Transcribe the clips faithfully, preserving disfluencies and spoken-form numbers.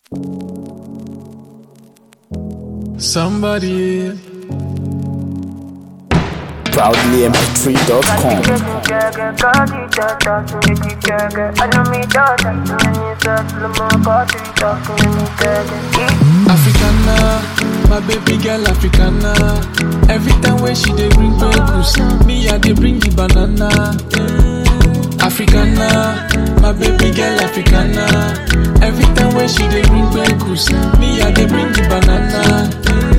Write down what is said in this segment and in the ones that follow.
Somebody Proudly M P three dot com. Africana, my baby girl Africana. Every time when she dey bring bubbles, me I dey bring the banana. Africana, my baby girl Africana. Every time when she dey bring bubbles, me I dey bring the banana.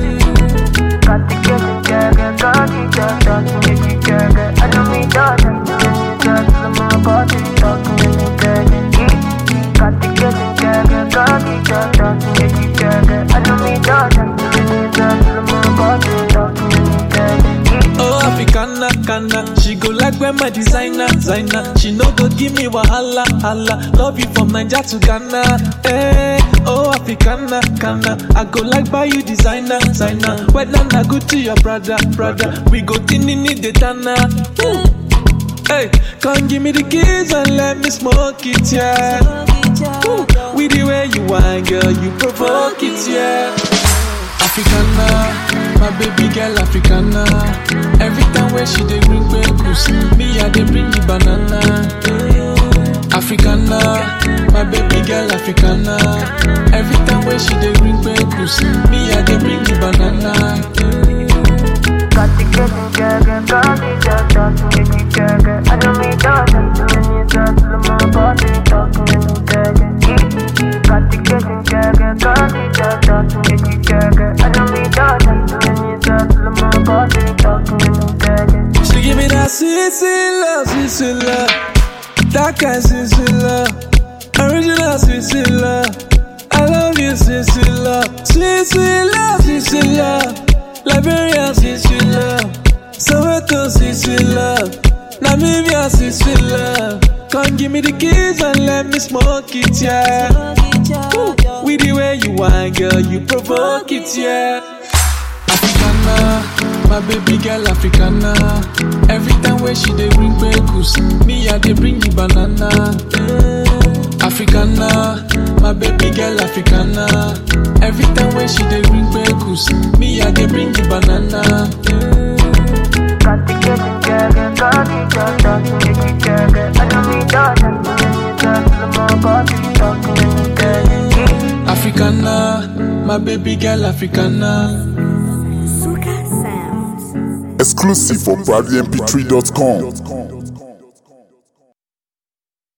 Oh, Africana, Kana, she go like when my designer, designer. She no go give me wahala, hala. Love you from Niger to Ghana. Hey, oh, Africana, Kana, I go like buy you designer, designer. Whether na good to your brother, brother. We go tinini the tana. Hey, come give me the keys and let me smoke it, yeah. Ooh, with the way you whine, girl, you provoke it, yeah. Africana, my baby girl Africana. Every time when she dey bring bubbles, me I dey bring the banana. Africana, my baby girl Africana. Every time when she dey bring bubbles, me I dey bring the banana. She give me that sweet, sweet love, sweet, sweet love. That kind sweet, sweet love. Original sweet, sweet love. I love you, sweet, sweet love. Sweet, sweet love, sweet, sweet love. Liberian, sweet, sweet love. Soweto, sweet, sweet love. Namibia, sweet, sweet love. Come give me the keys and let me smoke it, yeah. Ooh, with the way you whine, girl, you provoke it, yeah. Africana, my baby girl Africana. Every time when she dey bring bubbles, me I dey bring the banana. Africana, my baby girl Africana. Every time when she dey bring bubbles, me I dey bring the banana. Africana, my baby girl Africana. Exclusive for Proudly M P three dot com.